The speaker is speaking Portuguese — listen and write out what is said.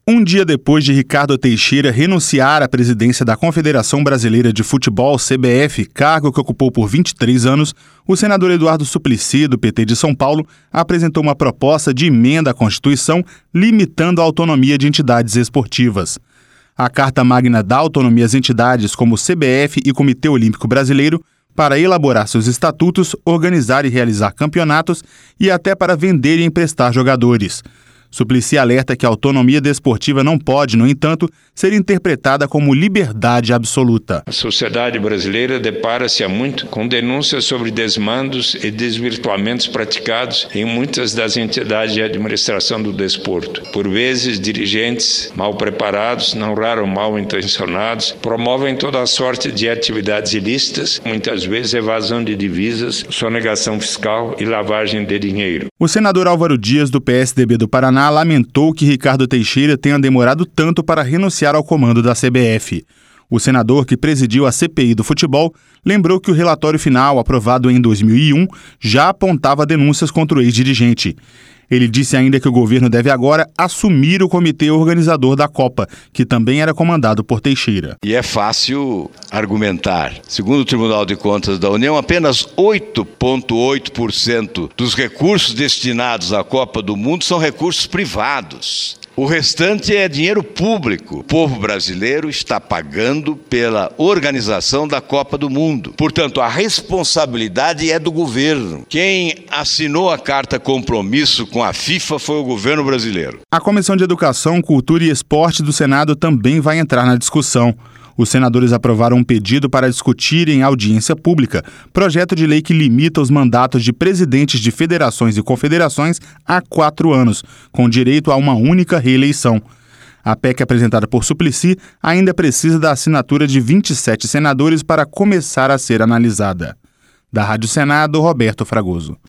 Um dia depois de Ricardo Teixeira renunciar à presidência da Confederação Brasileira de Futebol, CBF, cargo que ocupou por 23 anos, o senador Eduardo Suplicy, do PT de São Paulo, apresentou uma proposta de emenda à Constituição limitando a autonomia de entidades esportivas. A Carta Magna dá autonomia às entidades como CBF e Comitê Olímpico Brasileiro para elaborar seus estatutos, organizar e realizar campeonatos e até para vender e emprestar jogadores. Suplicy alerta que a autonomia desportiva não pode, no entanto, ser interpretada como liberdade absoluta. A sociedade brasileira depara-se há muito com denúncias sobre desmandos e desvirtuamentos praticados em muitas das entidades de administração do desporto. Por vezes, dirigentes mal preparados, não raro mal intencionados, promovem toda a sorte de atividades ilícitas, muitas vezes evasão de divisas, sonegação fiscal e lavagem de dinheiro. O senador Álvaro Dias, do PSDB do Paraná, lamentou que Ricardo Teixeira tenha demorado tanto para renunciar ao comando da CBF. O senador, que presidiu a CPI do futebol, lembrou que o relatório final, aprovado em 2001, já apontava denúncias contra o ex-dirigente. Ele disse ainda que o governo deve agora assumir o comitê organizador da Copa, que também era comandado por Teixeira. E é fácil argumentar. Segundo o Tribunal de Contas da União, apenas 8,8% dos recursos destinados à Copa do Mundo são recursos privados. O restante é dinheiro público. O povo brasileiro está pagando pela organização da Copa do Mundo. Portanto, a responsabilidade é do governo. Quem assinou a carta compromisso com a FIFA foi o governo brasileiro. A Comissão de Educação, Cultura e Esporte do Senado também vai entrar na discussão. Os senadores aprovaram um pedido para discutir em audiência pública projeto de lei que limita os mandatos de presidentes de federações e confederações a 4 anos, com direito a uma única reeleição. A PEC apresentada por Suplicy ainda precisa da assinatura de 27 senadores para começar a ser analisada. Da Rádio Senado, Roberto Fragoso.